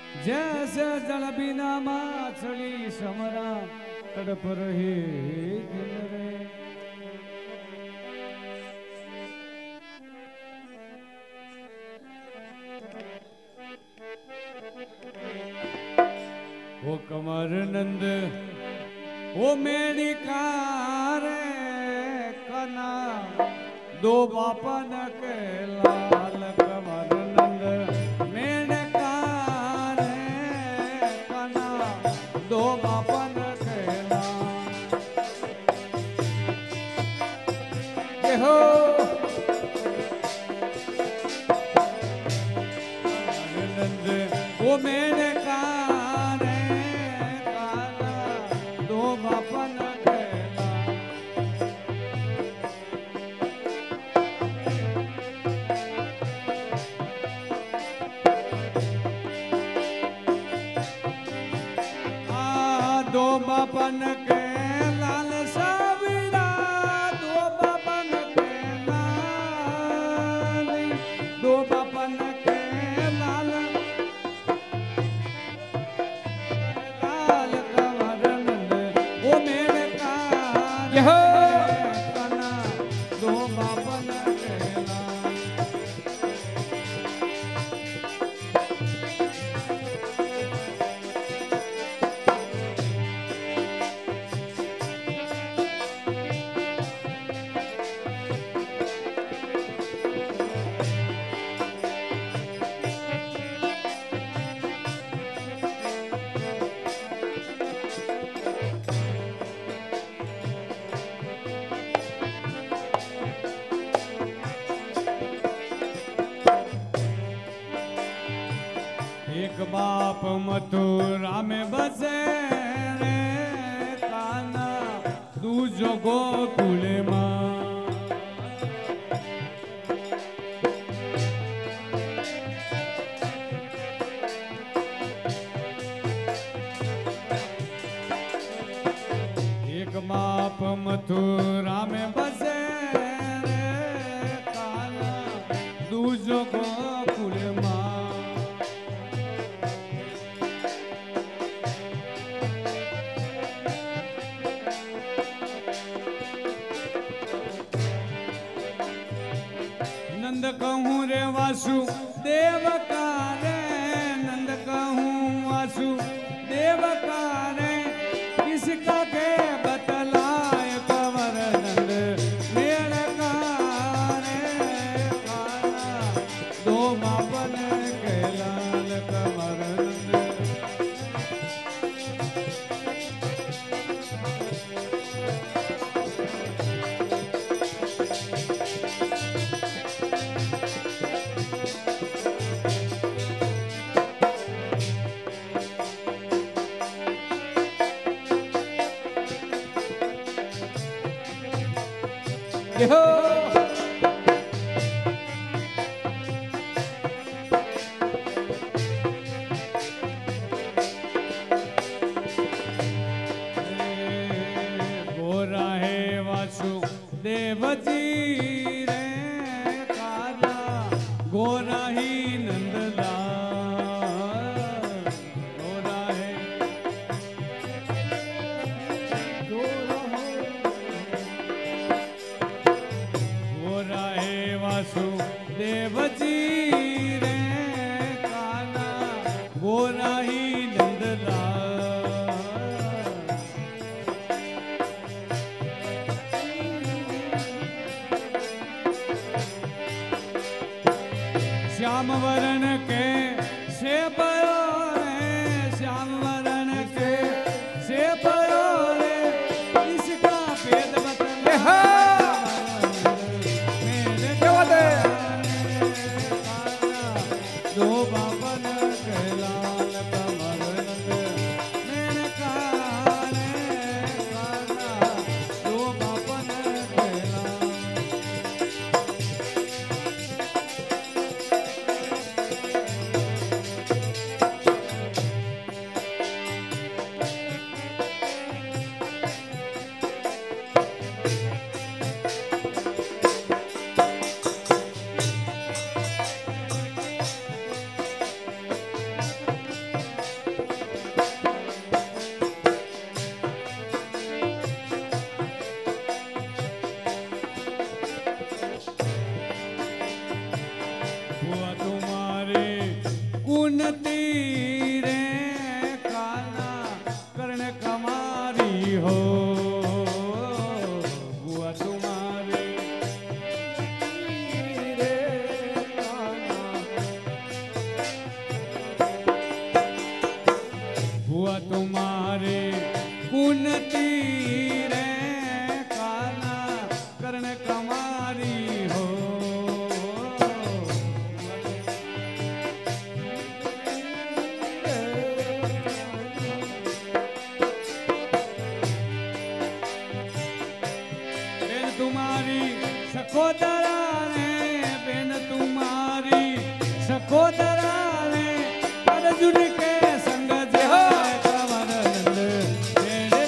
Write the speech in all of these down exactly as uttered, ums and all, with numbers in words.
जैसे जल बिना माछली समरा तड़प रही दिन रे। वो कमर नंद वो मेरी कार कना दो बापन के लाल कमर नंद मेरे कार कना दो बापन के लाल ये हो कमर नंद वो मेरे कार काना दो बापन के लाल दो बापन के लाल साविरा दो बापन के लाल दो बापन के लाल लाल कमर नंद वो मेरे कान कना दो बापन के लाल एक बाप मथुरा में बसे रे काना दूजो गोकुल मां एक बाप मथुरा में बसे रे काना दूजो गोकुल मां नंद कहूँ रे वासु देव का रे नंद कहूँ वासु देव का रे किसका के बतलाए कंवर नंद मेरे का रे काना दो बापन के लाल कंवर नंद हो गोरा है वासु देव जी रे काना गोरा ही नंदलाल गोरा है गोरा है गोरा है वासु देव जी रे काना गोरा ही नंदलाल श्याम वरण के से पयो रे श्याम वरण के से पयो रे इसका भेद बतले दो बापन के लाल कमर नंद मेरे काने काना दो बापन के लाल कुनती रे काना कर्ण कमारी हो बुआ तुम्हारी रे काना बुआ तुम्हारे कुनती रे काना कर्ण कमारी हो तुम्हारी सखोदरा ने बेन तुम्हारी सखोदरा ने अर्जुन के संग जो कमर नंद तेरे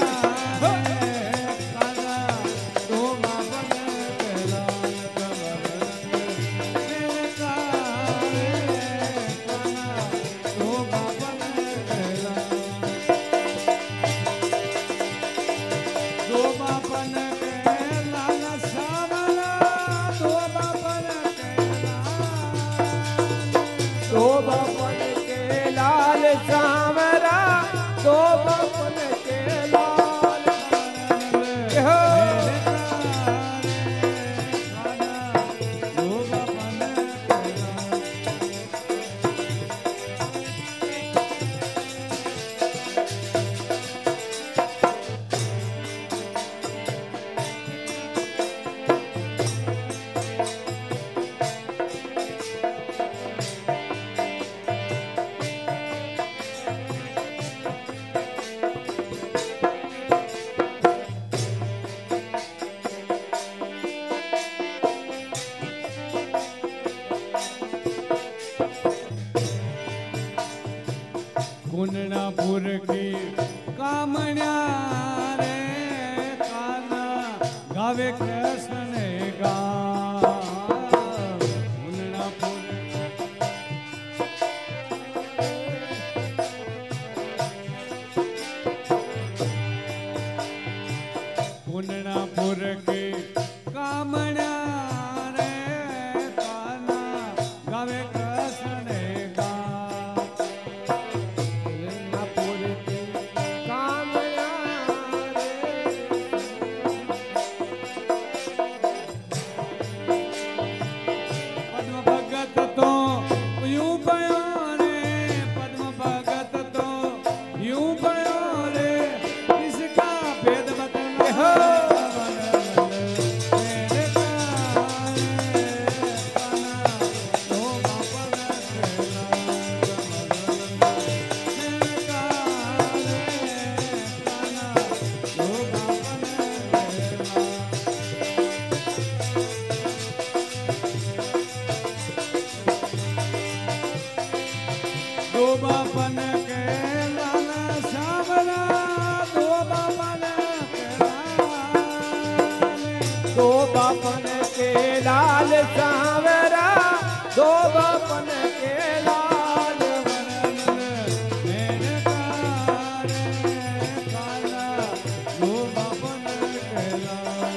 काना तो बापन कहला कमर नंद तेरे काना तो बापन कहला दो बापन दो बापन के लाल सांवरा दो बापन के लाल हो कुंडनापुर की कामण्या रे काना गावे कृष्ण ने गा कुंडनापुर कुंडनापुर की कामण्या रे काना गावे कृष्ण ने गा दो बापन के लाल सांवरा दो बापन के लाल दो बापन के लाल सांवरा दो बापन के लाल मेरे काला दो बापन के लाल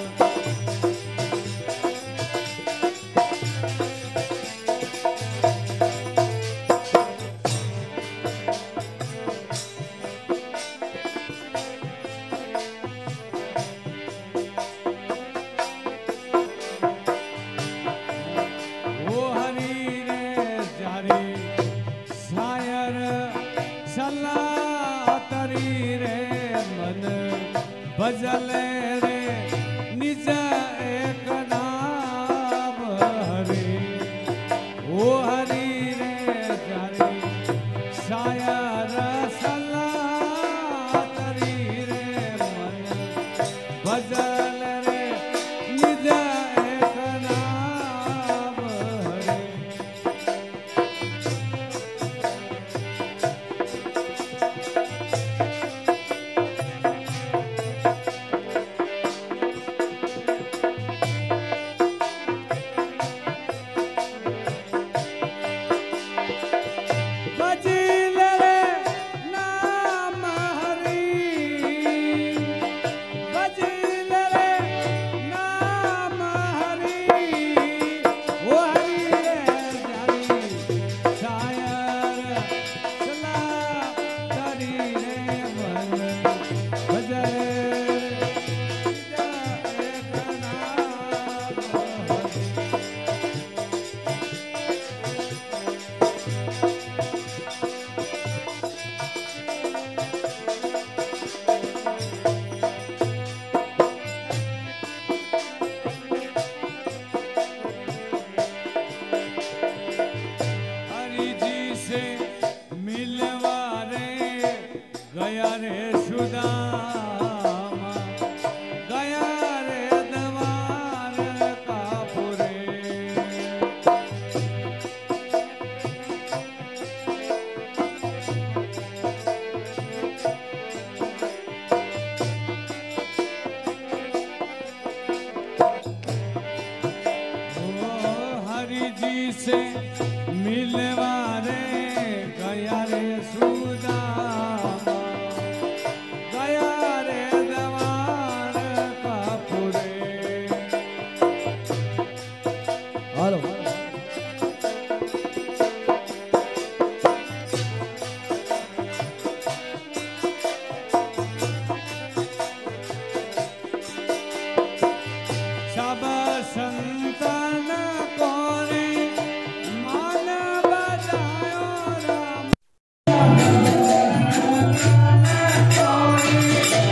भजले रे निज एक नाम हरि ओ हरि रे जारी शायर सला तरी रे मन भजल रे निज एक नाम हरि शायर जी से मिलवा